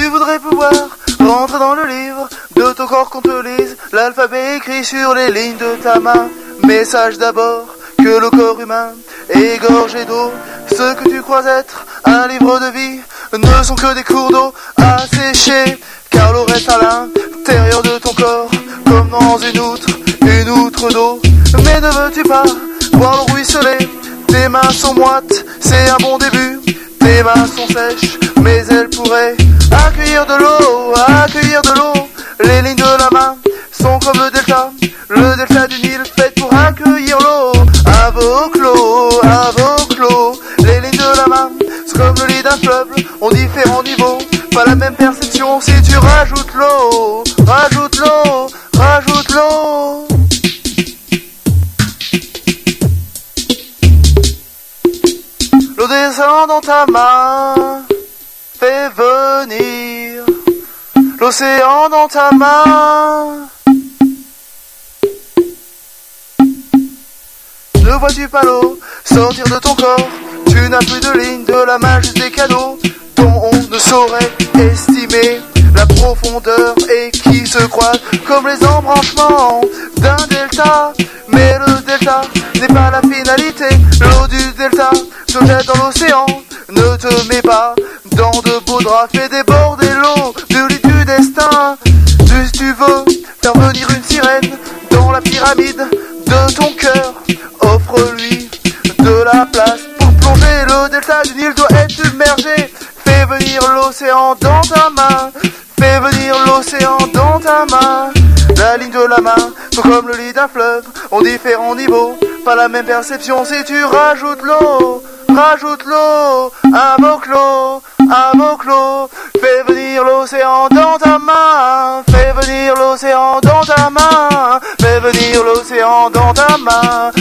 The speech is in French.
Tu voudrais pouvoir rentrer dans le livre de ton corps qu'on te lise l'alphabet écrit sur les lignes de ta main. Mais sache d'abord que le corps humain est gorgé d'eau. Ce que tu crois être un livre de vie ne sont que des cours d'eau asséchés, car l'eau reste à l'intérieur de ton corps comme dans une outre d'eau. Mais ne veux-tu pas voir le ruisseler? Tes mains sont moites, c'est un bon début. Tes mains sont sèches, mais elles pourraient accueillir de l'eau. Les lignes de la main sont comme le delta du Nil fait pour accueillir l'eau. Invoque l'eau. Les lignes de la main sont comme le lit d'un fleuve, ont différents niveaux, pas la même perception si tu rajoutes l'eau. L'eau descend dans ta main, fais venir l'océan dans ta main. Ne vois-tu pas l'eau sortir de ton corps? Tu n'as plus de ligne de la main, juste des canaux dont on ne saurait estimer la profondeur et qui se croisent comme les embranchements d'un delta. Mais le delta n'est pas la finalité. L'eau du delta se jette dans l'océan. Ne te mets pas dans de beaux draps, fais déborder l'eau du lit du destin. Si tu veux faire venir une sirène dans la pyramide de ton cœur, offre-lui de la place pour plonger. Le delta du Nil doit être submergé. Fais venir l'océan dans ta main. Fais venir l'océan dans ta main. La ligne de la main sont comme le lit d'un fleuve, ont différents niveaux, pas la même perception si tu rajoutes l'eau. Invoque l'eau. Fais venir l'océan dans ta main. Fais venir l'océan dans ta main. Fais venir l'océan dans ta main.